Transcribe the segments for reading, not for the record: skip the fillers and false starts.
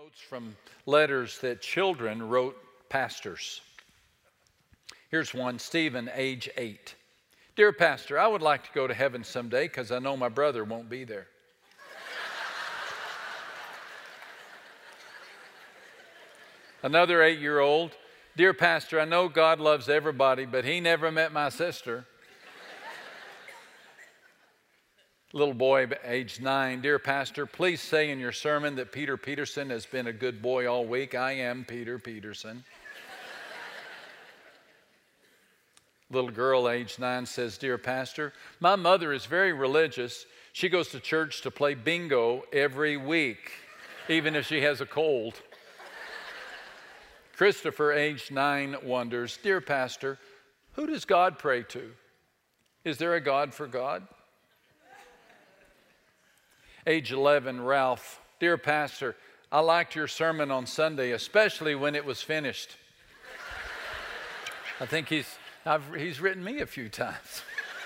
Notes from letters that children wrote pastors. Here's one, Stephen, age 8. Dear Pastor, I would like to go to heaven someday because I know my brother won't be there. Another 8-year-old, Dear Pastor, I know God loves everybody, but he never met my sister. Little boy, age 9, Dear Pastor, please say in your sermon that Peter Peterson has been a good boy all week. I am Peter Peterson. Little girl, age 9, says, Dear Pastor, my mother is very religious. She goes to church to play bingo every week, even if she has a cold. Christopher, age 9, wonders, Dear Pastor, who does God pray to? Is there a God for God? Age 11, Ralph, Dear Pastor, I liked your sermon on Sunday, especially when it was finished. I think he's written me a few times.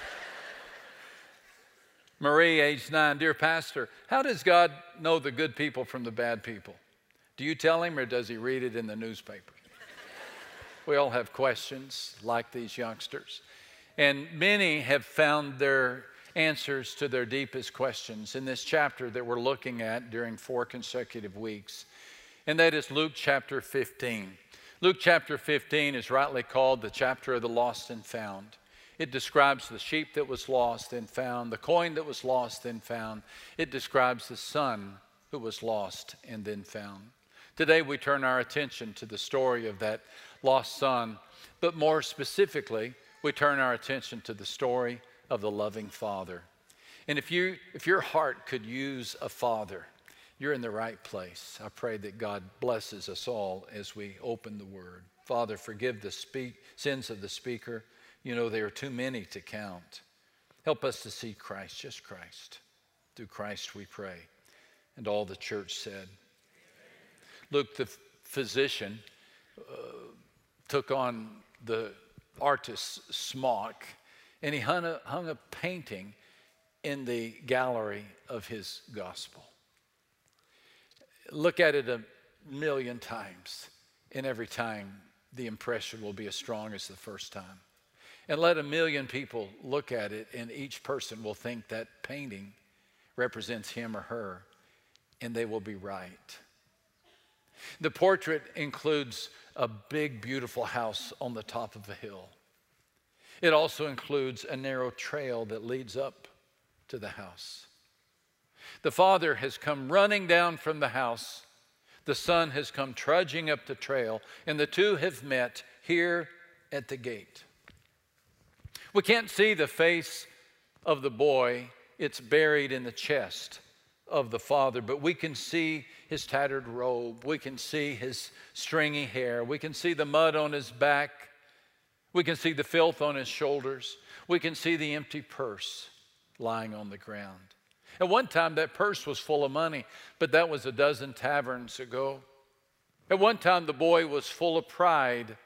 Marie, age 9, Dear Pastor, how does God know the good people from the bad people? Do you tell him or does he read it in the newspaper? We all have questions like these youngsters. And many have found their answers to their deepest questions in this chapter that we're looking at during 4 consecutive weeks. And that is Luke chapter 15. Luke chapter 15 is rightly called the chapter of the lost and found. It describes the sheep that was lost and found, the coin that was lost and found. It describes the son who was lost and then found. Today we turn our attention to the story of that lost son, but more specifically, we turn our attention to the story of the loving Father. And if your heart could use a father, you're in the right place. I pray that God blesses us all as we open the Word. Father, forgive the sins of the speaker. You know there are too many to count. Help us to see Christ, just Christ. Through Christ we pray. And all the church said. Luke, the physician, took on the artist's smock, and he hung a painting in the gallery of his gospel. Look at it 1,000,000 times, and every time the impression will be as strong as the first time. And let 1,000,000 people look at it, and each person will think that painting represents him or her, and they will be right. The portrait includes a big, beautiful house on the top of a hill. It also includes a narrow trail that leads up to the house. The father has come running down from the house. The son has come trudging up the trail, and the two have met here at the gate. We can't see the face of the boy. It's buried in the chest of the father, but we can see his tattered robe. We can see his stringy hair. We can see the mud on his back. We can see the filth on his shoulders. We can see the empty purse lying on the ground. At one time, that purse was full of money, but that was a dozen taverns ago. At one time, the boy was full of pride,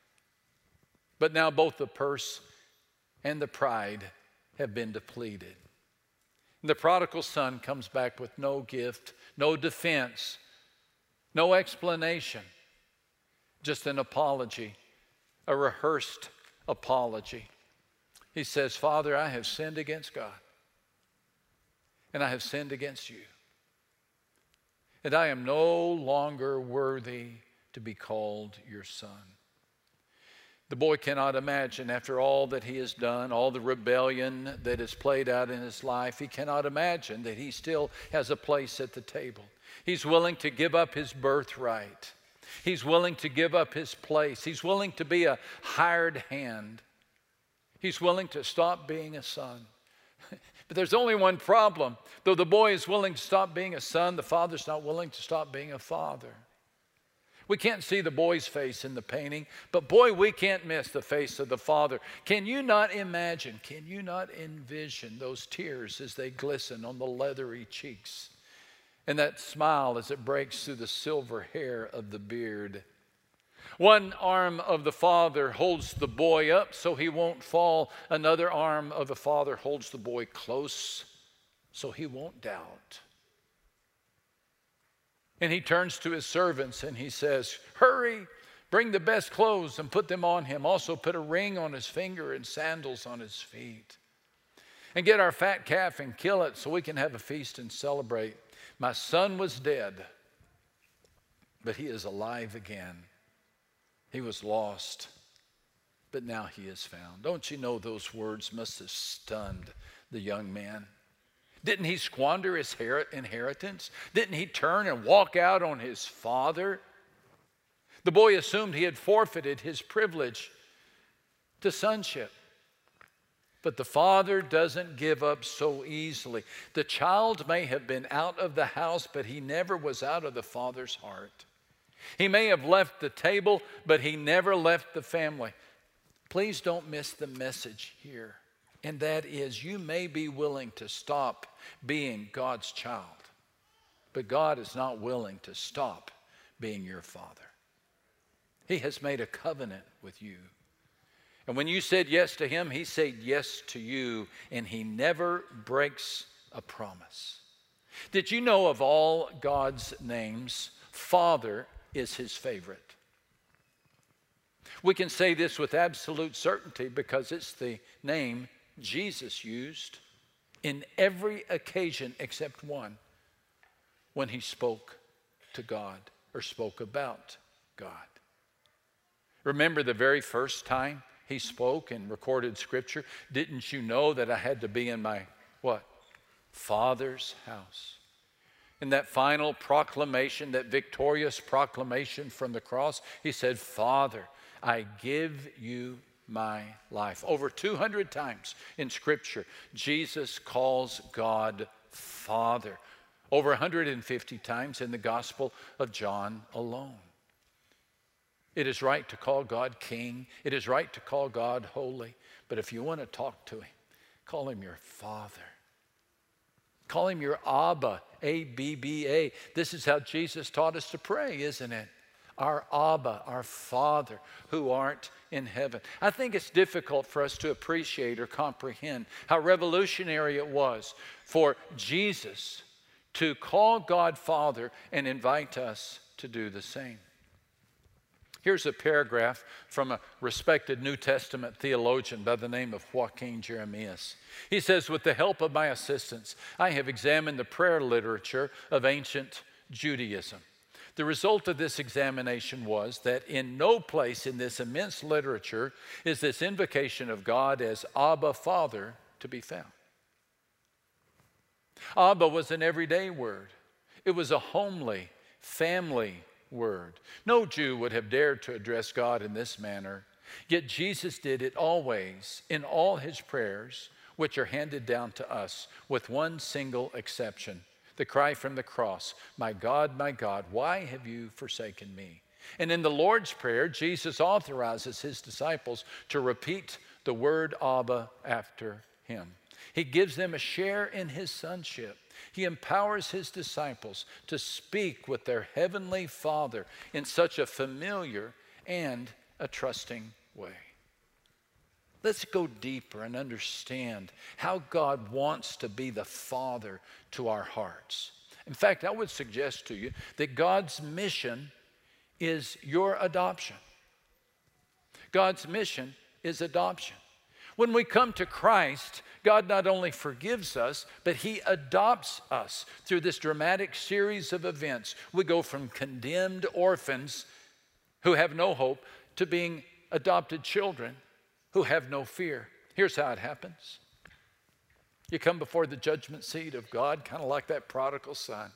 but now both the purse and the pride have been depleted. And the prodigal son comes back with no gift, no defense, no explanation, just an apology, a rehearsed apology. He says, Father, I have sinned against God, and I have sinned against you, and I am no longer worthy to be called your son. The boy cannot imagine, after all that he has done, all the rebellion that has played out in his life, he cannot imagine that he still has a place at the table. He's willing to give up his birthright. He's willing to give up his place. He's willing to be a hired hand. He's willing to stop being a son. But there's only one problem. Though the boy is willing to stop being a son, the father's not willing to stop being a father. We can't see the boy's face in the painting, but boy, we can't miss the face of the father. Can you not imagine, can you not envision those tears as they glisten on the leathery cheeks, and that smile as it breaks through the silver hair of the beard? One arm of the father holds the boy up so he won't fall. Another arm of the father holds the boy close so he won't doubt. And he turns to his servants and he says, hurry, bring the best clothes and put them on him. Also put a ring on his finger and sandals on his feet. And get our fat calf and kill it so we can have a feast and celebrate. My son was dead, but he is alive again. He was lost, but now he is found. Don't you know those words must have stunned the young man? Didn't he squander his inheritance? Didn't he turn and walk out on his father? The boy assumed he had forfeited his privilege to sonship. But the father doesn't give up so easily. The child may have been out of the house, but he never was out of the father's heart. He may have left the table, but he never left the family. Please don't miss the message here. And that is, you may be willing to stop being God's child, but God is not willing to stop being your father. He has made a covenant with you. And when you said yes to him, he said yes to you, and he never breaks a promise. Did you know of all God's names, Father is his favorite? We can say this with absolute certainty because it's the name Jesus used in every occasion except one, when he spoke to God or spoke about God. Remember the very first time he spoke in recorded scripture? Didn't you know that I had to be in my, what? Father's house. In that final proclamation, that victorious proclamation from the cross, he said, Father, I give you my life. Over 200 times in Scripture, Jesus calls God Father. Over 150 times in the Gospel of John alone. It is right to call God King. It is right to call God Holy. But if you want to talk to him, call him your Father. Call him your Abba, A-B-B-A. This is how Jesus taught us to pray, isn't it? Our Abba, our Father, who art in heaven. I think it's difficult for us to appreciate or comprehend how revolutionary it was for Jesus to call God Father and invite us to do the same. Here's a paragraph from a respected New Testament theologian by the name of Joaquin Jeremias. He says, with the help of my assistants, I have examined the prayer literature of ancient Judaism. The result of this examination was that in no place in this immense literature is this invocation of God as Abba, Father, to be found. Abba was an everyday word. It was a homely, family word. No Jew would have dared to address God in this manner, yet Jesus did it always in all his prayers, which are handed down to us, with one single exception. The cry from the cross, my God, why have you forsaken me? And in the Lord's Prayer, Jesus authorizes his disciples to repeat the word Abba after him. He gives them a share in his sonship. He empowers his disciples to speak with their heavenly Father in such a familiar and a trusting way. Let's go deeper and understand how God wants to be the Father to our hearts. In fact, I would suggest to you that God's mission is your adoption. God's mission is adoption. When we come to Christ, God not only forgives us, but he adopts us through this dramatic series of events. We go from condemned orphans who have no hope to being adopted children who have no fear. Here's how it happens. You come before the judgment seat of God, kind of like that prodigal son.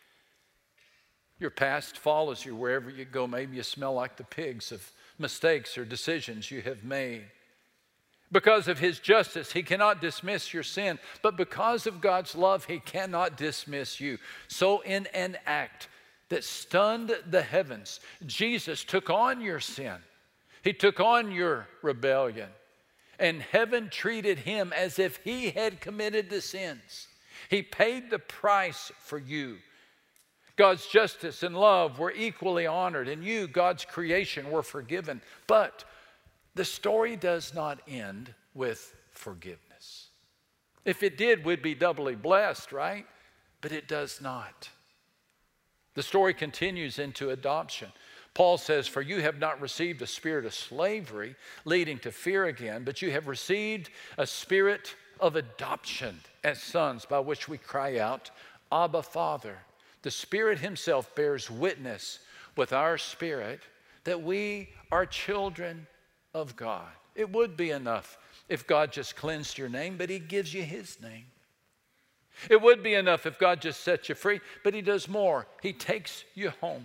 Your past follows you wherever you go. Maybe you smell like the pigs of mistakes or decisions you have made. Because of his justice, he cannot dismiss your sin. But because of God's love, he cannot dismiss you. So in an act that stunned the heavens, Jesus took on your sin. He took on your rebellion. And heaven treated him as if he had committed the sins. He paid the price for you. God's justice and love were equally honored, and you, God's creation, were forgiven. But the story does not end with forgiveness. If it did, we'd be doubly blessed, right? But it does not. The story continues into adoption. Paul says, "For you have not received a spirit of slavery, leading to fear again, but you have received a spirit of adoption as sons, by which we cry out, Abba, Father." The Spirit himself bears witness with our spirit that we are children of God. It would be enough if God just cleansed your name, but he gives you his name. It would be enough if God just set you free, but he does more. He takes you home.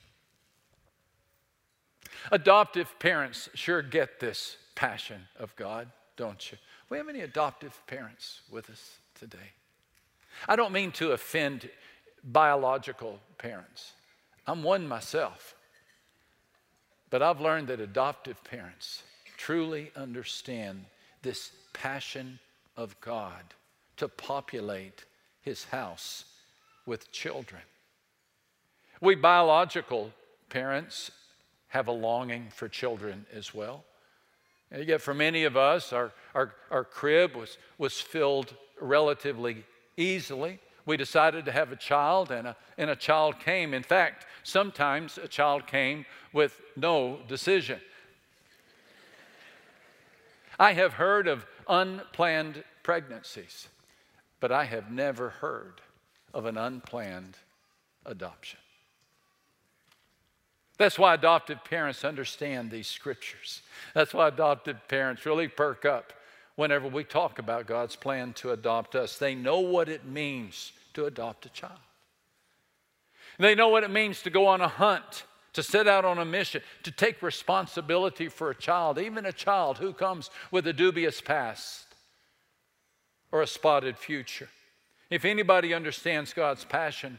Adoptive parents sure get this passion of God, don't you? We have any adoptive parents with us today? I don't mean to offend biological parents. I'm one myself. But I've learned that adoptive parents truly understand this passion of God to populate his house with children. We biological parents have a longing for children as well. And yet for many of us, our crib was filled relatively easily. We decided to have a child, and a child came. In fact, sometimes a child came with no decision. I have heard of unplanned pregnancies, but I have never heard of an unplanned adoption. That's why adoptive parents understand these scriptures. That's why adoptive parents really perk up whenever we talk about God's plan to adopt us. They know what it means to adopt a child. They know what it means to go on a hunt, to set out on a mission, to take responsibility for a child, even a child who comes with a dubious past or a spotted future. If anybody understands God's passion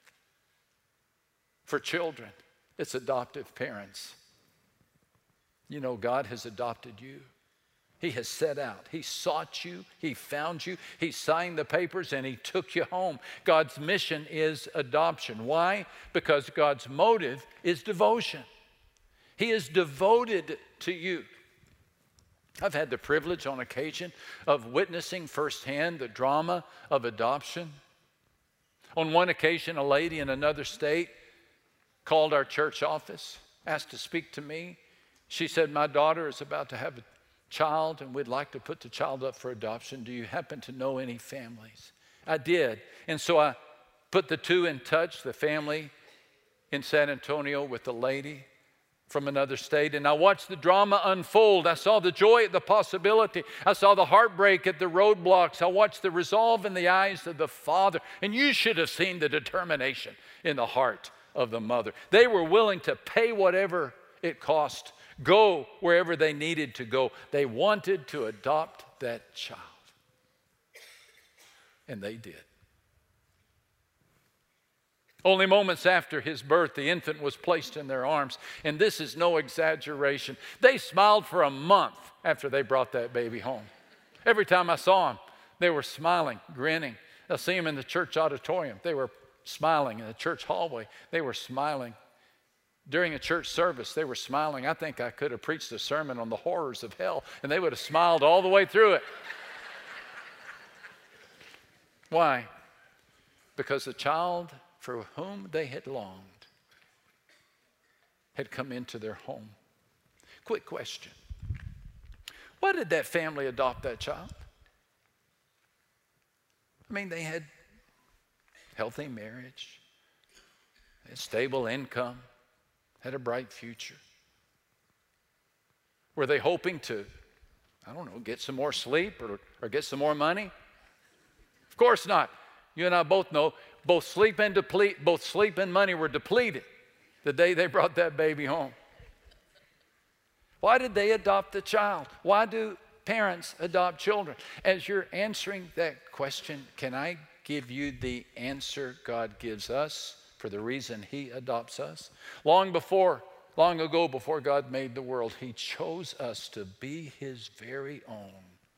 for children, it's adoptive parents. You know, God has adopted you. He has set out. He sought you. He found you. He signed the papers and he took you home. God's mission is adoption. Why? Because God's motive is devotion. He is devoted to you. I've had the privilege on occasion of witnessing firsthand the drama of adoption. On one occasion, a lady in another state called our church office, asked to speak to me. She said, "My daughter is about to have a child and we'd like to put the child up for adoption. Do you happen to know any families?" I did. And so I put the two in touch, the family in San Antonio with the lady from another state. And I watched the drama unfold. I saw the joy at the possibility. I saw the heartbreak at the roadblocks. I watched the resolve in the eyes of the father. And you should have seen the determination in the heart of the mother. They were willing to pay whatever it cost, go wherever they needed to go. They wanted to adopt that child. And they did. Only moments after his birth, the infant was placed in their arms. And this is no exaggeration. They smiled for a month after they brought that baby home. Every time I saw them, they were smiling, grinning. I see them in the church auditorium. They were smiling. In the church hallway, they were smiling. During a church service, they were smiling. I think I could have preached a sermon on the horrors of hell, and they would have smiled all the way through it. Why? Because the child for whom they had longed had come into their home. Quick question. Why did that family adopt that child? I mean, they had healthy marriage, they had stable income, had a bright future. Were they hoping to, get some more sleep or get some more money? Of course not. You and I both know both sleep and money were depleted the day they brought that baby home. Why did they adopt the child? Why do parents adopt children? As you're answering that question, can I give you the answer God gives us for the reason he adopts us? Long ago, before God made the world, he chose us to be his very own.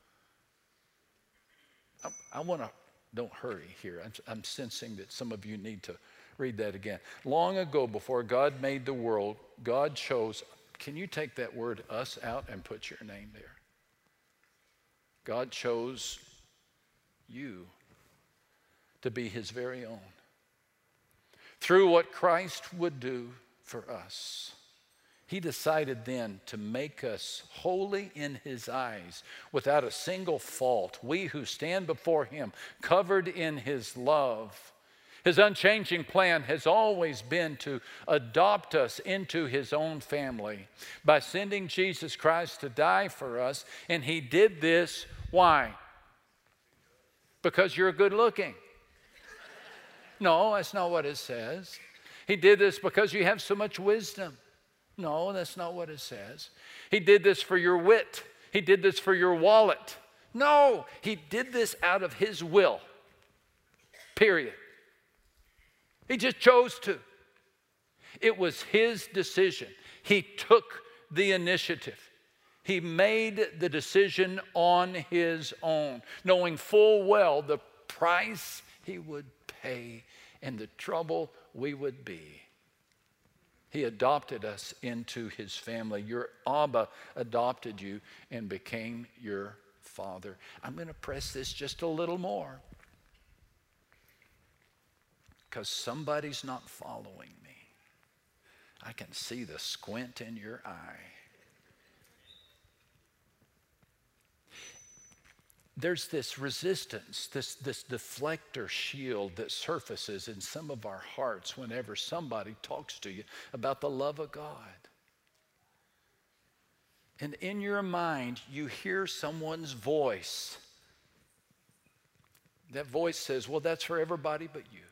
Don't hurry here. I'm sensing that some of you need to read that again. Long ago, before God made the world, God chose, can you take that word us out and put your name there? God chose you to be his very own. through what Christ would do for us. He decided then to make us holy in His eyes, without a single fault. We who stand before Him, covered in His love. His unchanging plan has always been to adopt us into His own family by sending Jesus Christ to die for us. And He did this, why? Because you're good looking. No, that's not what it says. He did this because you have so much wisdom. No, that's not what it says. He did this for your wit. He did this for your wallet. No, He did this out of His will. Period. He just chose to. It was His decision. He took the initiative. He made the decision on His own, knowing full well the price He would pay and the trouble we would be. He adopted us into His family. Your Abba adopted you and became your Father. I'm going to press this just a little more, because somebody's not following me. I can see the squint in your eye. There's this resistance, this deflector shield that surfaces in some of our hearts whenever somebody talks to you about the love of God. And in your mind, you hear someone's voice. That voice says, well, that's for everybody but you.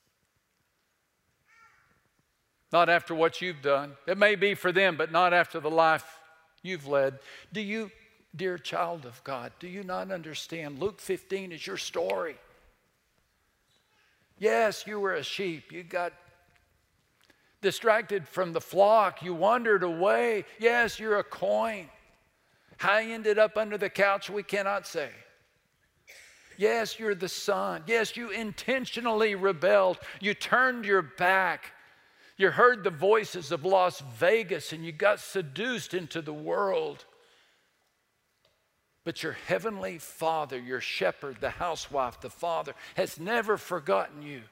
Not after what you've done. It may be for them, but not after the life you've led. Do you, dear child of God, do you not understand? Luke 15 is your story. Yes, you were a sheep. You got distracted from the flock. You wandered away. Yes, you're a coin. How you ended up under the couch, we cannot say. Yes, you're the son. Yes, you intentionally rebelled. You turned your back. You heard the voices of Las Vegas and you got seduced into the world. But your heavenly Father, your shepherd, the housewife, the father, has never forgotten you.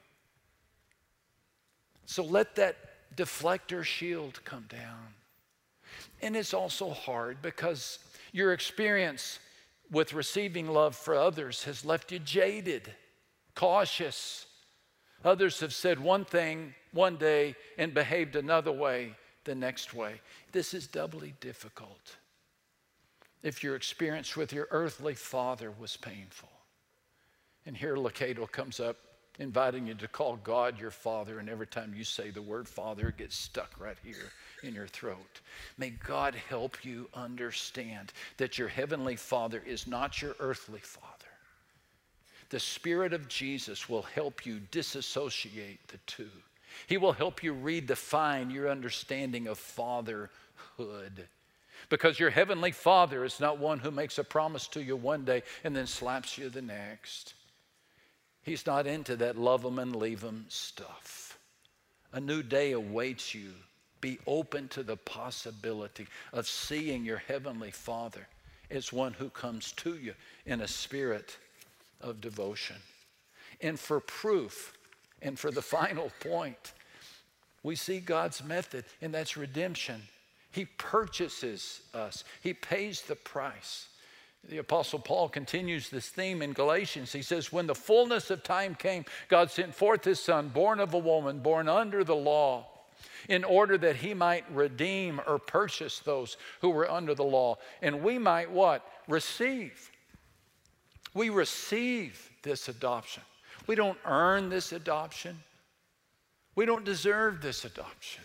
So let that deflector shield come down. And it's also hard because your experience with receiving love for others has left you jaded, cautious. Others have said one thing one day and behaved another way the next way. This is doubly difficult if your experience with your earthly father was painful. And here Locato comes up inviting you to call God your Father, and every time you say the word Father, it gets stuck right here in your throat. May God help you understand that your heavenly Father is not your earthly father. The Spirit of Jesus will help you disassociate the two. He will help you redefine your understanding of fatherhood. Because your heavenly Father is not one who makes a promise to you one day and then slaps you the next. He's not into that love them and leave them stuff. A new day awaits you. Be open to the possibility of seeing your heavenly Father as one who comes to you in a spirit of devotion. And for proof, and for the final point, we see God's method, and that's redemption. He purchases us. He pays the price. The Apostle Paul continues this theme in Galatians. He says, when the fullness of time came, God sent forth His Son, born of a woman, born under the law, in order that He might redeem or purchase those who were under the law. And we might what? Receive. We receive this adoption. We don't earn this adoption. We don't deserve this adoption.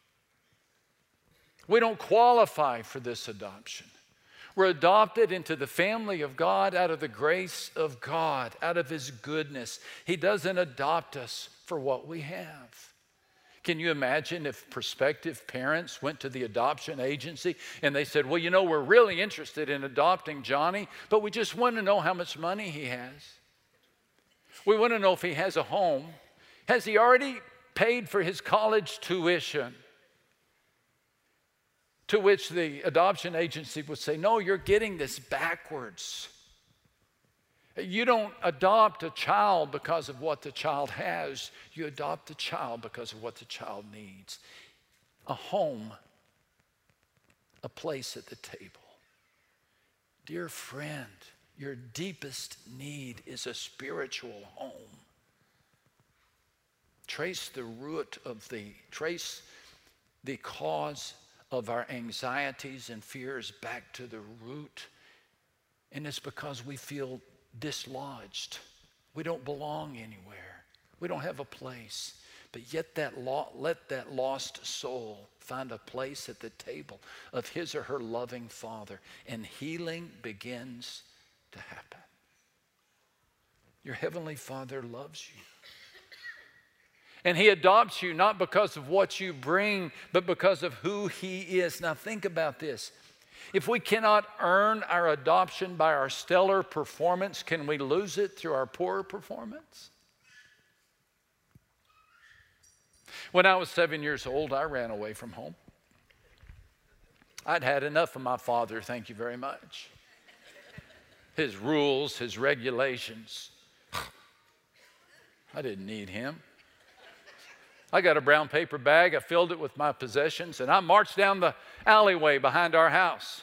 We don't qualify for this adoption. We're adopted into the family of God out of the grace of God, out of His goodness. He doesn't adopt us for what we have. Can you imagine if prospective parents went to the adoption agency and they said, well, you know, we're really interested in adopting Johnny, but we just want to know how much money he has. We want to know if he has a home. Has he already paid for his college tuition? To which the adoption agency would say, no, you're getting this backwards. You don't adopt a child because of what the child has. You adopt a child because of what the child needs. A home, a place at the table. Dear friend, your deepest need is a spiritual home. Trace the cause of our anxieties and fears back to the root. And it's because we feel dislodged. We don't belong anywhere. We don't have a place. But yet let that lost soul find a place at the table of his or her loving Father, and healing begins to happen. Your Heavenly Father loves you. And he adopts you not because of what you bring, but because of who he is. Now think about this. If we cannot earn our adoption by our stellar performance, can we lose it through our poor performance? When I was 7 years old, I ran away from home. I'd had enough of my father, thank you very much. His rules, his regulations. I didn't need him. I got a brown paper bag, I filled it with my possessions, and I marched down the alleyway behind our house.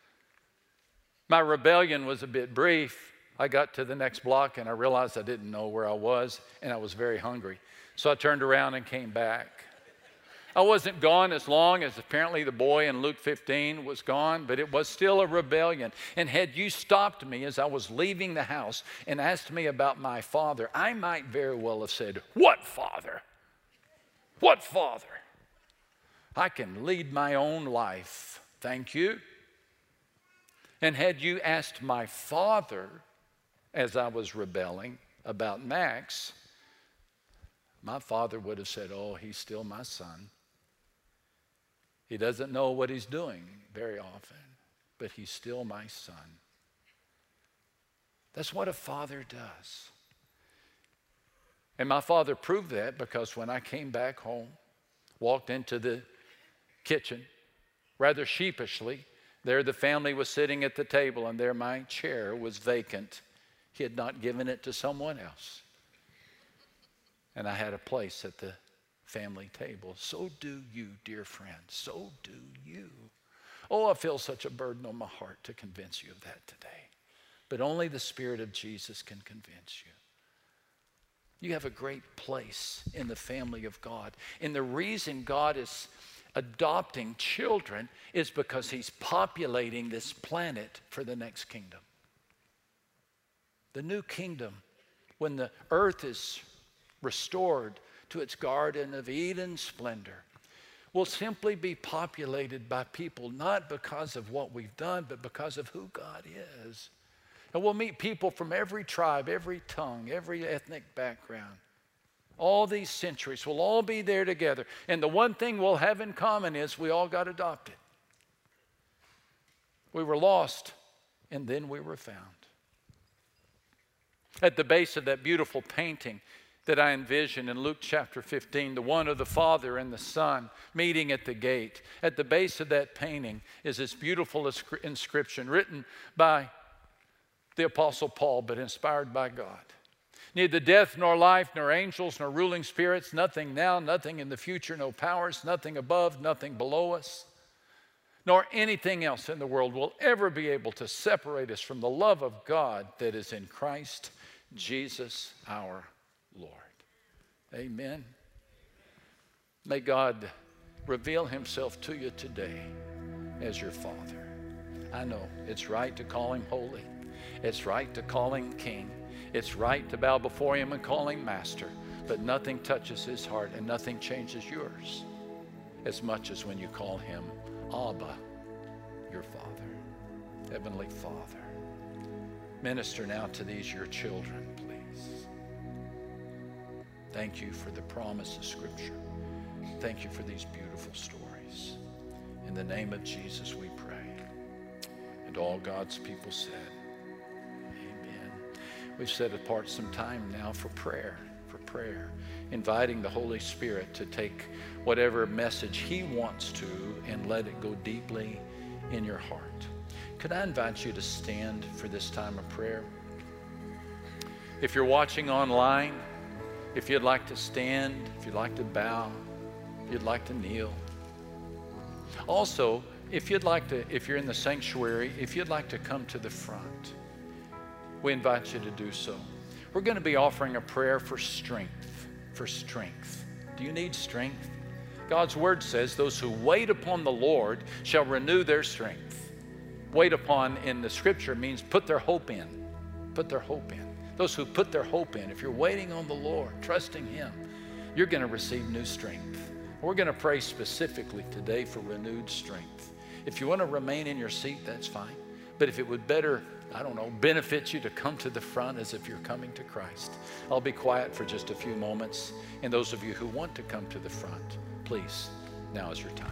My rebellion was a bit brief. I got to the next block and I realized I didn't know where I was, and I was very hungry. So I turned around and came back. I wasn't gone as long as apparently the boy in Luke 15 was gone, but it was still a rebellion. And had you stopped me as I was leaving the house and asked me about my father, I might very well have said, "What father? What father? I can lead my own life, thank you." And had you asked my father as I was rebelling about Max, my father would have said, "Oh, he's still my son. He doesn't know what he's doing very often, but he's still my son." That's what a father does. And my father proved that because when I came back home, walked into the kitchen, rather sheepishly, there the family was sitting at the table, and there my chair was vacant. He had not given it to someone else. And I had a place at the family table. So do you, dear friend. So do you. Oh, I feel such a burden on my heart to convince you of that today. But only the Spirit of Jesus can convince you. You have a great place in the family of God. And the reason God is adopting children is because he's populating this planet for the next kingdom. The new kingdom, when the earth is restored to its Garden of Eden splendor, will simply be populated by people not because of what we've done, but because of who God is. And we'll meet people from every tribe, every tongue, every ethnic background. All these centuries, we'll all be there together. And the one thing we'll have in common is we all got adopted. We were lost, and then we were found. At the base of that beautiful painting that I envision in Luke chapter 15, the one of the Father and the Son meeting at the gate. At the base of that painting is this beautiful inscription written by the Apostle Paul, but inspired by God. Neither death nor life, nor angels, nor ruling spirits, nothing now, nothing in the future, no powers, nothing above, nothing below us, nor anything else in the world will ever be able to separate us from the love of God that is in Christ Jesus our Lord. Amen. May God reveal himself to you today as your Father. I know it's right to call him holy. It's right to call him King. It's right to bow before him and call him Master. But nothing touches his heart and nothing changes yours as much as when you call him Abba, your Father, Heavenly Father. Minister now to these your children, please. Thank you for the promise of Scripture. Thank you for these beautiful stories. In the name of Jesus we pray. And all God's people said, amen. We've set apart some time now for prayer, inviting the Holy Spirit to take whatever message he wants to and let it go deeply in your heart. Could I invite you to stand for this time of prayer? If you're watching online, if you'd like to stand, if you'd like to bow, if you'd like to kneel. Also, if you're in the sanctuary, if you'd like to come to the front, we invite you to do so. We're going to be offering a prayer for strength, Do you need strength? God's word says those who wait upon the Lord shall renew their strength. Wait upon in the scripture means put their hope in. Put their hope in. Those who put their hope in, if you're waiting on the Lord, trusting Him, you're going to receive new strength. We're going to pray specifically today for renewed strength. If you want to remain in your seat, that's fine. But if it would better, benefit you to come to the front as if you're coming to Christ, I'll be quiet for just a few moments. And those of you who want to come to the front, please, now is your time.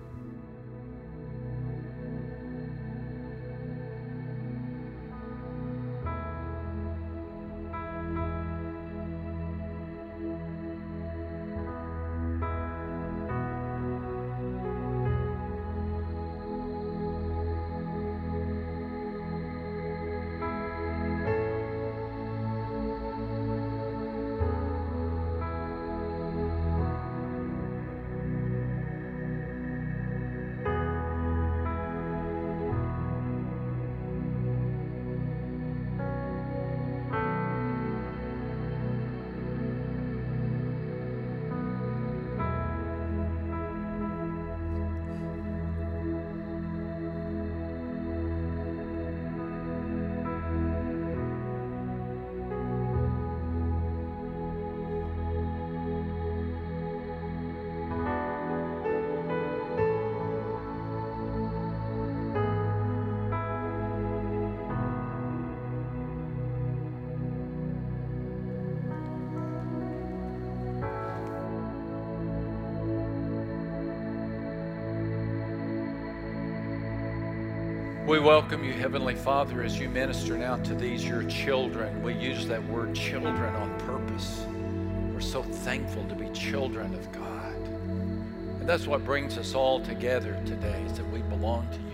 We welcome you, Heavenly Father, as you minister now to these, your children. We use that word children on purpose. We're so thankful to be children of God. And that's what brings us all together today, is that we belong to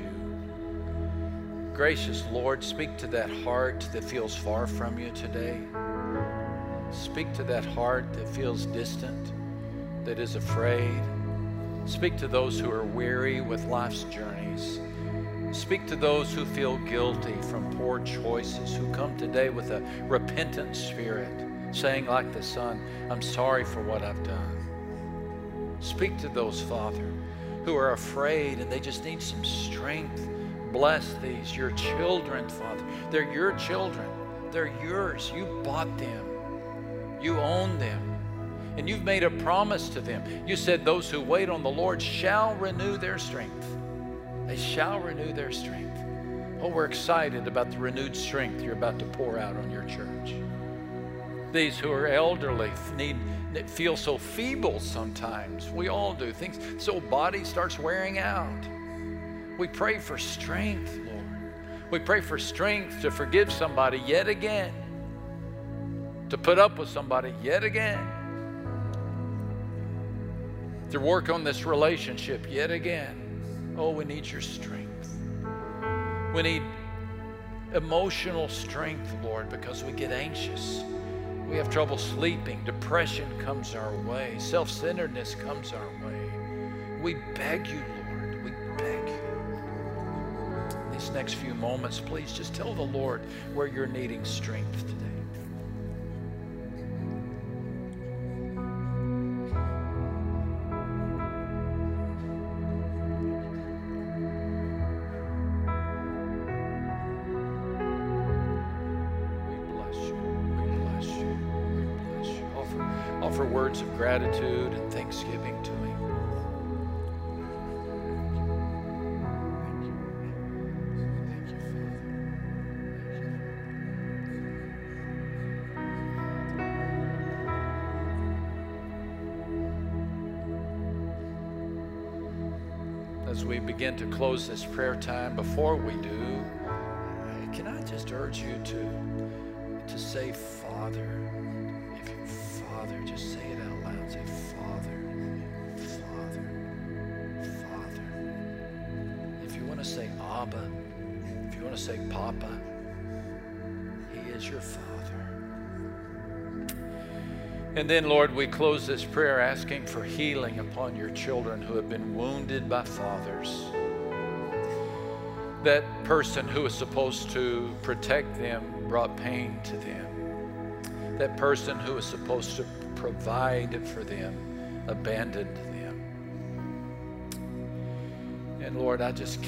you. Gracious Lord, speak to that heart that feels far from you today. Speak to that heart that feels distant, that is afraid. Speak to those who are weary with life's journeys. Speak to those who feel guilty from poor choices, who come today with a repentant spirit, saying like the Son, I'm sorry for what I've done. Speak to those, Father, who are afraid and they just need some strength. Bless these, your children, Father. They're your children. They're yours. You bought them. You own them. And you've made a promise to them. You said those who wait on the Lord shall renew their strength. They shall renew their strength. Oh, we're excited about the renewed strength you're about to pour out on your church. These who are elderly feel so feeble sometimes. We all do. So body starts wearing out. We pray for strength, Lord. We pray for strength to forgive somebody yet again, to put up with somebody yet again, to work on this relationship yet again. Oh, we need your strength. We need emotional strength, Lord, because we get anxious. We have trouble sleeping. Depression comes our way. Self-centeredness comes our way. We beg you, Lord. We beg you. In these next few moments, please just tell the Lord where you're needing strength today. Offer words of gratitude and thanksgiving to Him. Thank you, Father. As we begin to close this prayer time, before we do, can I just urge you to say, Father? Father, just say it out loud. Say, Father, Father, Father. If you want to say Abba, if you want to say Papa, He is your Father. And then, Lord, we close this prayer asking for healing upon your children who have been wounded by fathers. That person who was supposed to protect them brought pain to them. That person who was supposed to provide for them abandoned them. And Lord, I just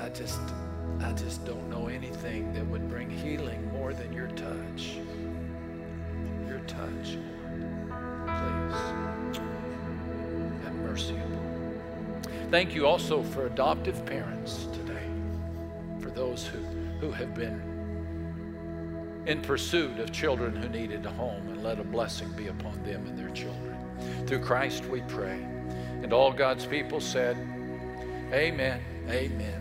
don't know anything that would bring healing more than your touch. Your touch, Lord. Please have mercy upon. Thank you also for adoptive parents today, for those who have been in pursuit of children who needed a home, and let a blessing be upon them and their children. Through Christ we pray. And all God's people said, amen, amen.